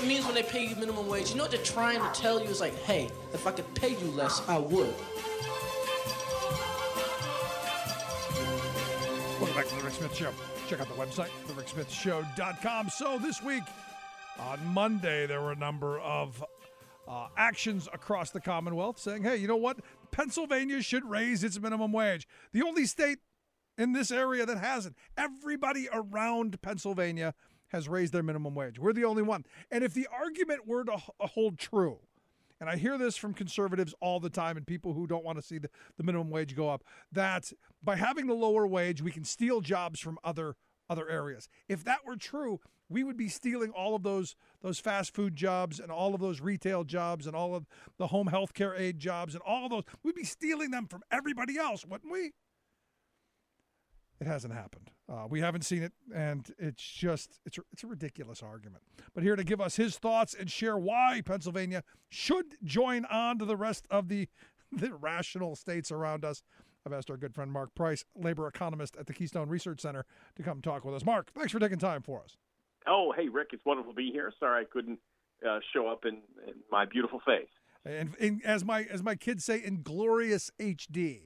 it means when they pay you minimum wage? You know what they're trying to tell you is like, hey, if I could pay you less, I would. Welcome back to The Rick Smith Show. Check out the website, thericksmithshow.com. So this week, on Monday, there were a number of actions across the Commonwealth saying, hey, you know what? Pennsylvania should raise its minimum wage. The only state in this area that hasn't. Everybody around Pennsylvania has raised their minimum wage. We're the only one. And if the argument were to hold true, and I hear this from conservatives all the time and people who don't want to see the minimum wage go up, that by having the lower wage, we can steal jobs from other areas. If that were true, we would be stealing all of those fast food jobs and all of those retail jobs and all of the home health care aid jobs and all of those. We'd be stealing them from everybody else, wouldn't we? It hasn't happened. We haven't seen it, and it's a ridiculous argument. But here to give us his thoughts and share why Pennsylvania should join on to the rest of the rational states around us, I've asked our good friend Mark Price, labor economist at the Keystone Research Center, to come talk with us. Mark, thanks for taking time for us. Oh, hey, Rick, it's wonderful to be here. Sorry I couldn't show up in my beautiful face. And as my kids say, in glorious HD.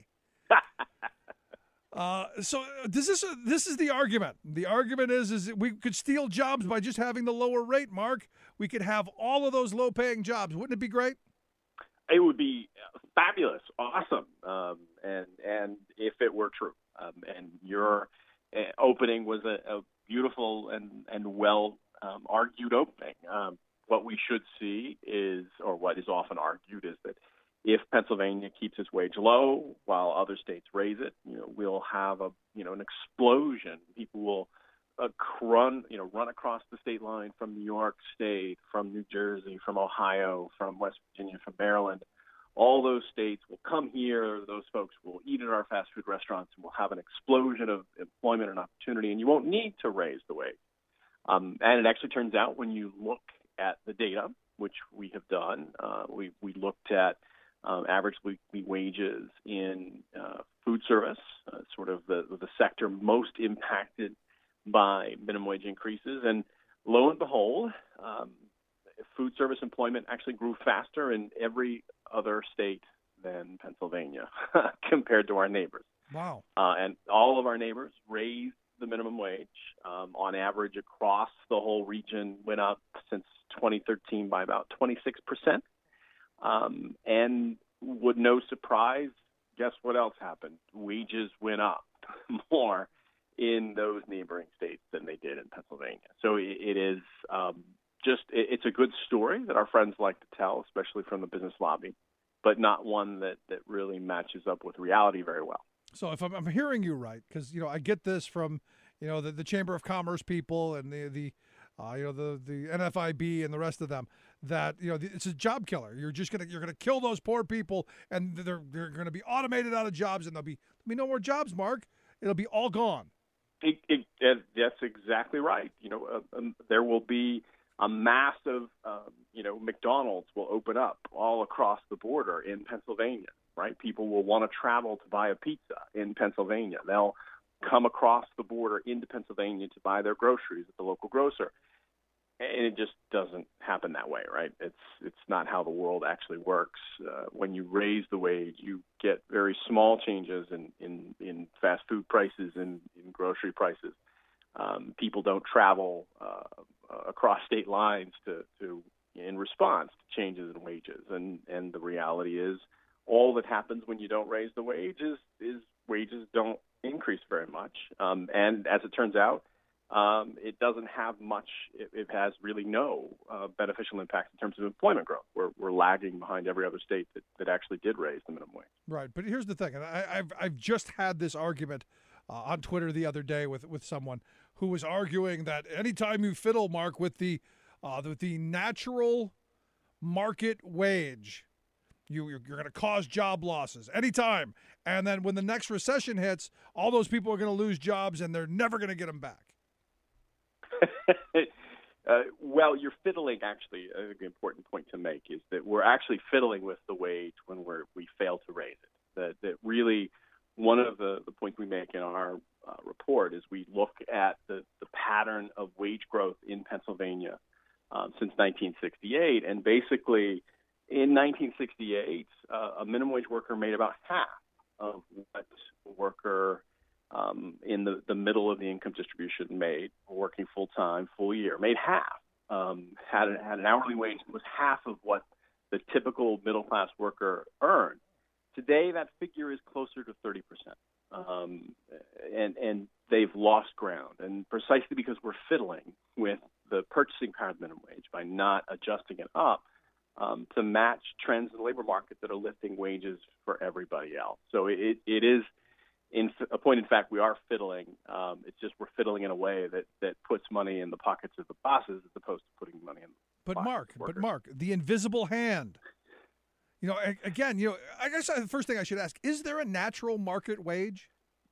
So this is the argument. The argument is that we could steal jobs by just having the lower rate, Mark. We could have all of those low-paying jobs. Wouldn't it be great? It would be fabulous, awesome, and if it were true. And your opening was a beautiful and well argued opening. What we should see is, or what is often argued, is that if Pennsylvania keeps its wage low while other states raise it, we'll have an explosion. People will run across the state line from New York State, from New Jersey, from Ohio, from West Virginia, from Maryland. All those states will come here. Those folks will eat at our fast food restaurants, and we'll have an explosion of employment and opportunity. And you won't need to raise the wage. And it actually turns out, when you look at the data, which we have done, we looked at average weekly wages in food service, sort of the sector most impacted by minimum wage increases. And lo and behold, food service employment actually grew faster in every other state than Pennsylvania compared to our neighbors. Wow. And all of our neighbors raised the minimum wage. On average, across the whole region, went up since 2013 by about 26%. And with no surprise, guess what else happened? Wages went up more in those neighboring states than they did in Pennsylvania. So it is it's a good story that our friends like to tell, especially from the business lobby, but not one that really matches up with reality very well. So if I'm hearing you right, because I get this from the Chamber of Commerce people and the NFIB and the rest of them, that it's a job killer. You're gonna kill those poor people, and they're gonna be automated out of jobs, and there'll be no more jobs, Mark. It'll be all gone. That's exactly right. There will be a massive, McDonald's will open up all across the border in Pennsylvania, right? People will want to travel to buy a pizza in Pennsylvania. They'll come across the border into Pennsylvania to buy their groceries at the local grocer. And it just doesn't happen that way, right? It's not how the world actually works. When you raise the wage, you get very small changes in fast food prices and in grocery prices. People don't travel across state lines in response to changes in wages. And the reality is, all that happens when you don't raise the wages is wages don't increase very much. And as it turns out, it doesn't have much. It has really no beneficial impact in terms of employment growth. We're lagging behind every other state that actually did raise the minimum wage. Right, but here's the thing, and I've just had this argument on Twitter the other day with someone who was arguing that anytime you fiddle, Mark, with the natural market wage, you're going to cause job losses anytime. And then when the next recession hits, all those people are going to lose jobs, and they're never going to get them back. Well, you're fiddling, actually. I think the important point to make is that we're actually fiddling with the wage when we fail to raise it. That really, one of the points we make in our report is we look at the pattern of wage growth in Pennsylvania since 1968. And basically, in 1968, a minimum wage worker made about half of what a worker in the middle of the income distribution made, working full time, full year, made half. Had an hourly wage that was half of what the typical middle class worker earned. Today, that figure is closer to 30%, and they've lost ground. And precisely because we're fiddling with the purchasing power of the minimum wage by not adjusting it up to match trends in the labor market that are lifting wages for everybody else. So it is, in a point in fact, we are fiddling. It's just we're fiddling in a way that puts money in the pockets of the bosses as opposed to putting money in the pockets of workers. Mark, the invisible hand. You know, again, I guess the first thing I should ask, is there a natural market wage?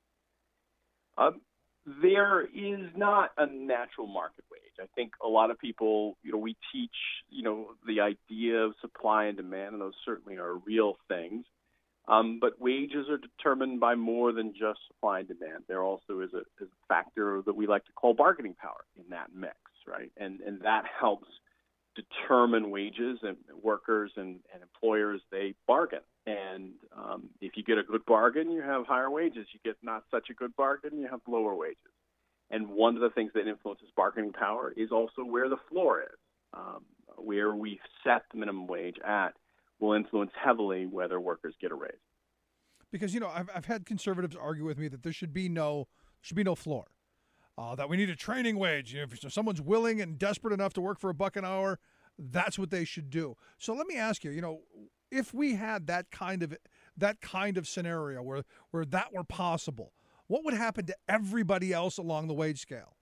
There is not a natural market wage. I think a lot of people, we teach, the idea of supply and demand, and those certainly are real things. But wages are determined by more than just supply and demand. There also is a factor that we like to call bargaining power in that mix, right? And that helps determine wages, and workers and employers, they bargain. And if you get a good bargain, you have higher wages. You get not such a good bargain, you have lower wages. And one of the things that influences bargaining power is also where the floor is. Where we set the minimum wage at will influence heavily whether workers get a raise. Because, I've had conservatives argue with me that there should be no floor. That we need a training wage. If someone's willing and desperate enough to work for $1 an hour, that's what they should do. So let me ask you, if we had that kind of scenario where that were possible, what would happen to everybody else along the wage scale?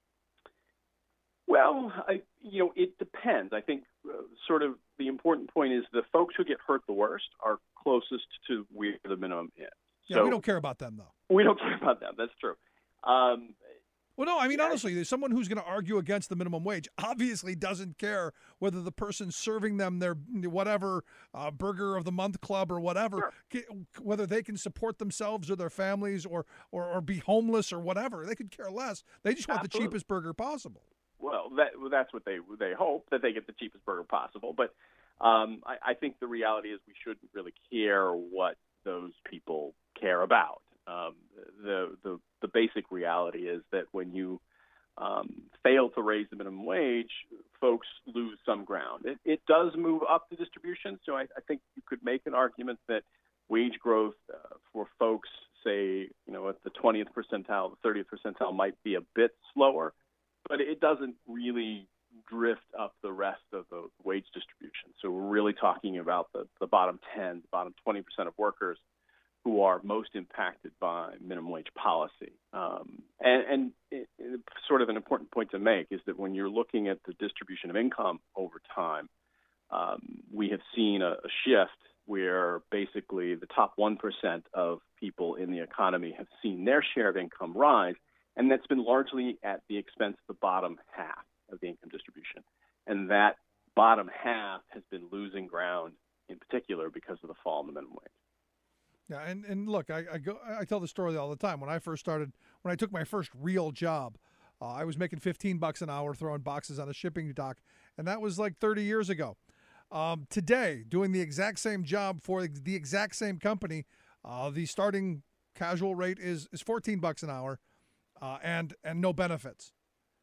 Well, it depends. I think sort of the important point is the folks who get hurt the worst are closest to where the minimum is. Yeah, so we don't care about them, though. We don't care about them. That's true. Well, no, I mean, honestly, there's someone who's going to argue against the minimum wage obviously doesn't care whether the person serving them their whatever burger of the month club or whatever, sure, whether they can support themselves or their families or be homeless or whatever. They could care less. They just want the cheapest burger possible. Well, that's what they hope, that they get the cheapest burger possible. But I think the reality is we shouldn't really care what those people care about. The basic reality is that when you fail to raise the minimum wage, folks lose some ground. It does move up the distribution, so I think you could make an argument that wage growth for folks, say, at the 20th percentile, the 30th percentile might be a bit slower, but it doesn't really drift up the rest of the wage distribution. So we're really talking about the bottom 10, the bottom 20% of workers who are most impacted by minimum wage policy. And sort of an important point to make is that when you're looking at the distribution of income over time, we have seen a shift where basically the top 1% of people in the economy have seen their share of income rise, and that's been largely at the expense of the bottom half of the income distribution. And that bottom half has been losing ground in particular because of the fall in the minimum wage. Yeah, and look, I tell the story all the time. When I took my first real job, I was making $15 an hour throwing boxes on a shipping dock, and that was like 30 years ago. Today, doing the exact same job for the exact same company, the starting casual rate is $14 an hour, and no benefits.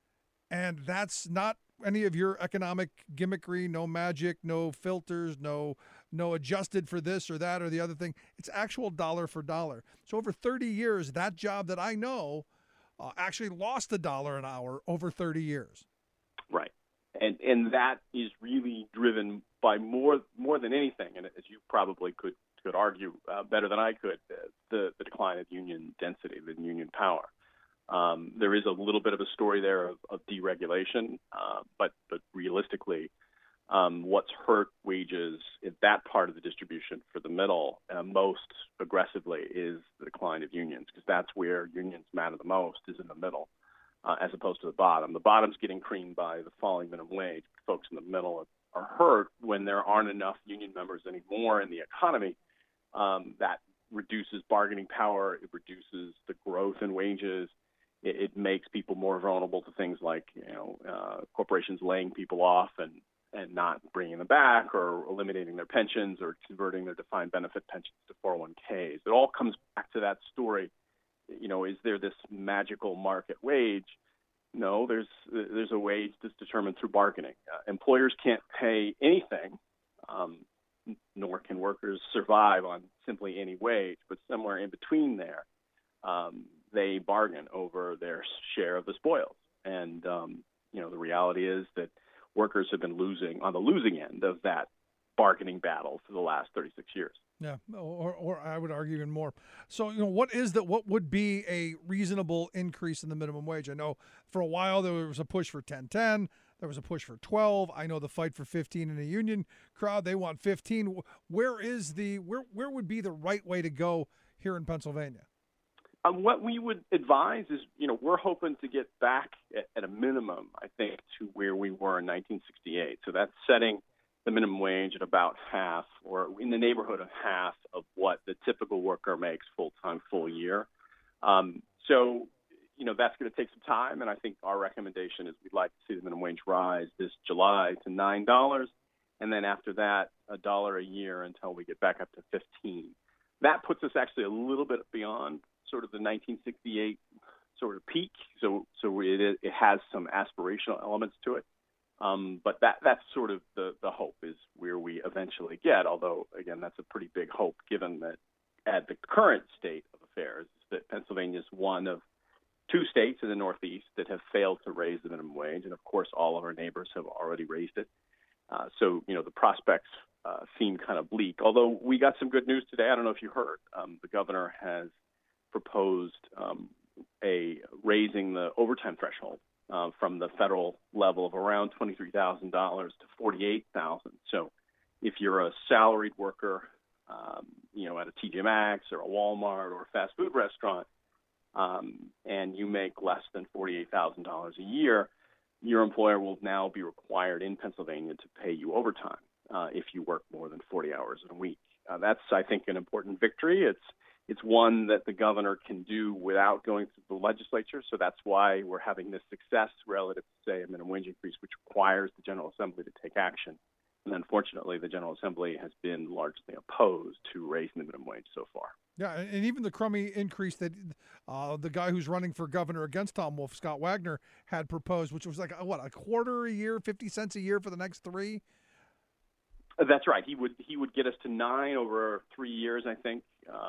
And that's not any of your economic gimmickry, no magic, no filters, no adjusted for this or that or the other thing. It's actual dollar for dollar. So over 30 years, that job that I know actually lost $1 an hour over 30 years. Right. And that is really driven by more than anything, and as you probably could argue better than I could, the decline of union density, the union power. There is a little bit of a story there of deregulation, but realistically, what's hurt wages in that part of the distribution for the middle most aggressively is the decline of unions, because that's where unions matter the most, is in the middle, as opposed to the bottom. The bottom's getting creamed by the falling minimum wage. Folks in the middle are hurt when there aren't enough union members anymore in the economy. That reduces bargaining power. It reduces the growth in wages. it makes people more vulnerable to things like corporations laying people off and not bringing them back, or eliminating their pensions, or converting their defined benefit pensions to 401ks. It all comes back to that story. Is there this magical market wage? No, there's a wage that's determined through bargaining. Employers can't pay anything, nor can workers survive on simply any wage, but somewhere in between there, they bargain over their share of the spoils. And, the reality is that workers have been on the losing end of that bargaining battle for the last 36 years. Yeah, or I would argue even more. So, what would be a reasonable increase in the minimum wage? I know for a while there was a push for 10-10. There was a push for 12. I know the fight for 15 in the union crowd. They want 15. Where would be the right way to go here in Pennsylvania? What we would advise is, we're hoping to get back at a minimum, I think, to where we were in 1968. So that's setting the minimum wage at about half, or in the neighborhood of half of what the typical worker makes full-time, full year. So, that's going to take some time. And I think our recommendation is we'd like to see the minimum wage rise this July to $9. And then after that, $1 a year until we get back up to 15. That puts us actually a little bit beyond sort of the 1968 sort of peak. So it has some aspirational elements to it. But that's sort of the hope, is where we eventually get, although, again, that's a pretty big hope given that at the current state of affairs, that Pennsylvania is one of two states in the Northeast that have failed to raise the minimum wage. And, of course, all of our neighbors have already raised it. So the prospects seem kind of bleak, although we got some good news today. I don't know if you heard. The governor has proposed raising the overtime threshold from the federal level of around $23,000 to $48,000. So if you're a salaried worker, at a TJ Maxx or a Walmart or a fast food restaurant, and you make less than $48,000 a year, your employer will now be required in Pennsylvania to pay you overtime if you work more than 40 hours in a week. That's, I think, an important victory. It's one that the governor can do without going through the legislature. So that's why we're having this success relative to, say, a minimum wage increase, which requires the General Assembly to take action. And unfortunately, the General Assembly has been largely opposed to raising the minimum wage so far. Yeah, and even the crummy increase that the guy who's running for governor against Tom Wolf, Scott Wagner, had proposed, which was like, a quarter a year, 50 cents a year for the next 3? That's right. He would get us to 9 over 3 years, I think.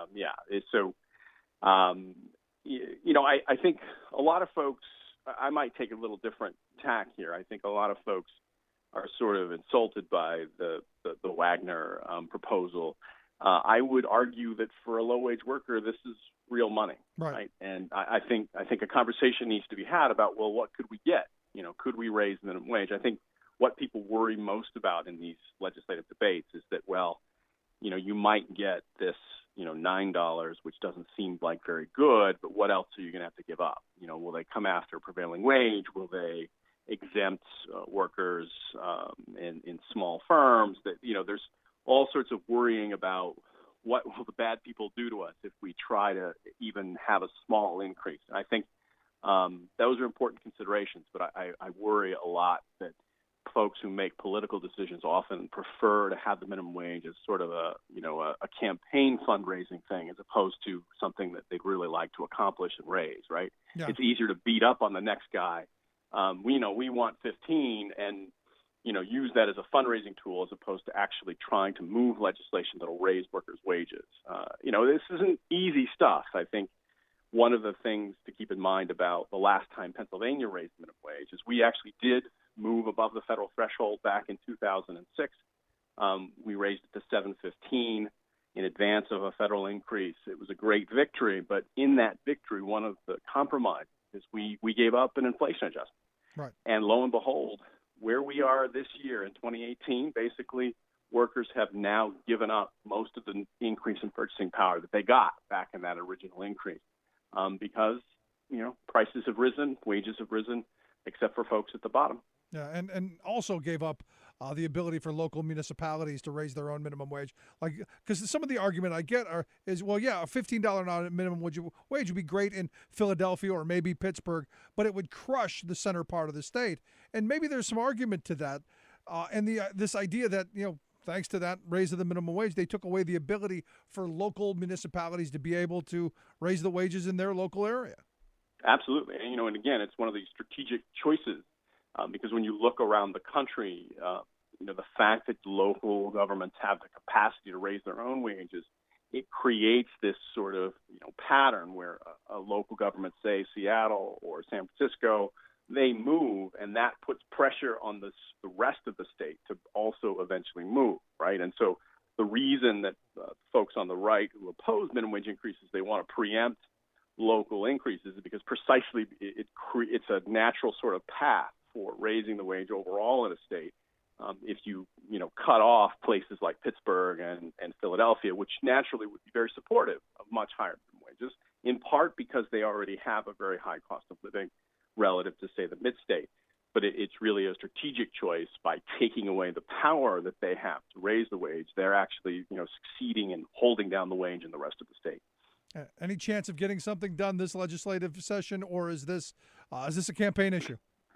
I think a lot of folks, I might take a little different tack here. I think a lot of folks are sort of insulted by the Wagner proposal. I would argue that for a low-wage worker, this is real money, right? And I think a conversation needs to be had about, well, what could we get? Could we raise the minimum wage? I think what people worry most about in these legislative debates is that, well, you might get this, $9, which doesn't seem like very good, but what else are you going to have to give up? Will they come after prevailing wage? Will they exempt workers in small firms? That there's all sorts of worrying about what will the bad people do to us if we try to even have a small increase. And I think those are important considerations, but I worry a lot that folks who make political decisions often prefer to have the minimum wage as sort of a campaign fundraising thing, as opposed to something that they'd really like to accomplish and raise, right? Yeah. It's easier to beat up on the next guy. We want 15 and, use that as a fundraising tool, as opposed to actually trying to move legislation that'll raise workers' wages. This isn't easy stuff. I think one of the things to keep in mind about the last time Pennsylvania raised the minimum wage is we actually did move above the federal threshold back in 2006. We raised it to $7.15 in advance of a federal increase. It was a great victory, but in that victory, one of the compromises is we gave up an inflation adjustment. Right. And lo and behold, where we are this year in 2018, basically workers have now given up most of the increase in purchasing power that they got back in that original increase because prices have risen, wages have risen, except for folks at the bottom. Yeah, and also gave up the ability for local municipalities to raise their own minimum wage. Like, because some of the argument I get is, well, yeah, a $15 minimum wage would be great in Philadelphia or maybe Pittsburgh, but it would crush the center part of the state. And maybe there's some argument to that. And this idea that, thanks to that raise of the minimum wage, they took away the ability for local municipalities to be able to raise the wages in their local area. Absolutely. And, and again, it's one of these strategic choices because when you look around the country, the fact that local governments have the capacity to raise their own wages, it creates this sort of, pattern where a local government, say Seattle or San Francisco, they move, and that puts pressure on the rest of the state to also eventually move, right? And so the reason that folks on the right who oppose minimum wage increases, they want to preempt local increases is because precisely it's a natural sort of path for raising the wage overall in a state. If you cut off places like Pittsburgh and Philadelphia, which naturally would be very supportive of much higher minimum wages, in part because they already have a very high cost of living relative to, say, the mid-state. But it's really a strategic choice. By taking away the power that they have to raise the wage, they're actually succeeding in holding down the wage in the rest of the state. Any chance of getting something done this legislative session, or is this a campaign issue?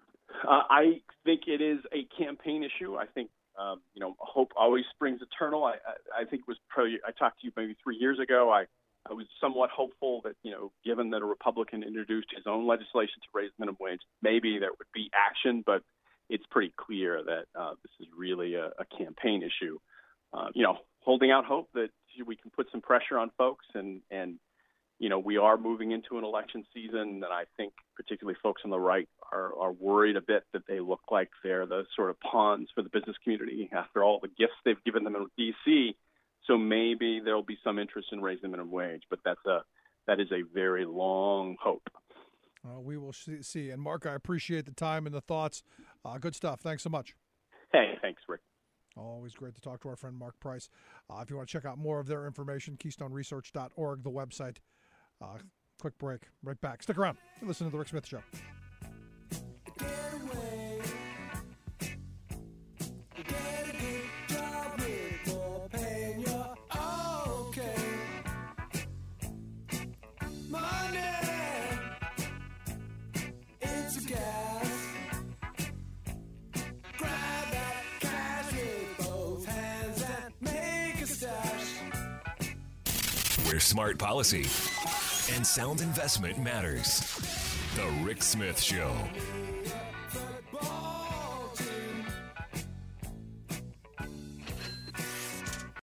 I think it is a campaign issue. I think, hope always springs eternal. I think it was probably, I talked to you maybe 3 years ago. I was somewhat hopeful that, given that a Republican introduced his own legislation to raise minimum wage, maybe there would be action, but it's pretty clear that this is really a campaign issue. Holding out hope that we can put some pressure on folks and we are moving into an election season, and I think particularly folks on the right are worried a bit that they look like they're the sort of pawns for the business community after all the gifts they've given them in D.C., so maybe there'll be some interest in raising the minimum wage, but that is a very long hope. We will see. And Mark, I appreciate the time and the thoughts. Good stuff. Thanks so much. Hey, thanks, Rick. Always great to talk to our friend Mark Price. If you want to check out more of their information, KeystoneResearch.org, the website. Quick break. Right back. Stick around. Listen to The Rick Smith Show. Where smart policy and sound investment matters. The Rick Smith Show.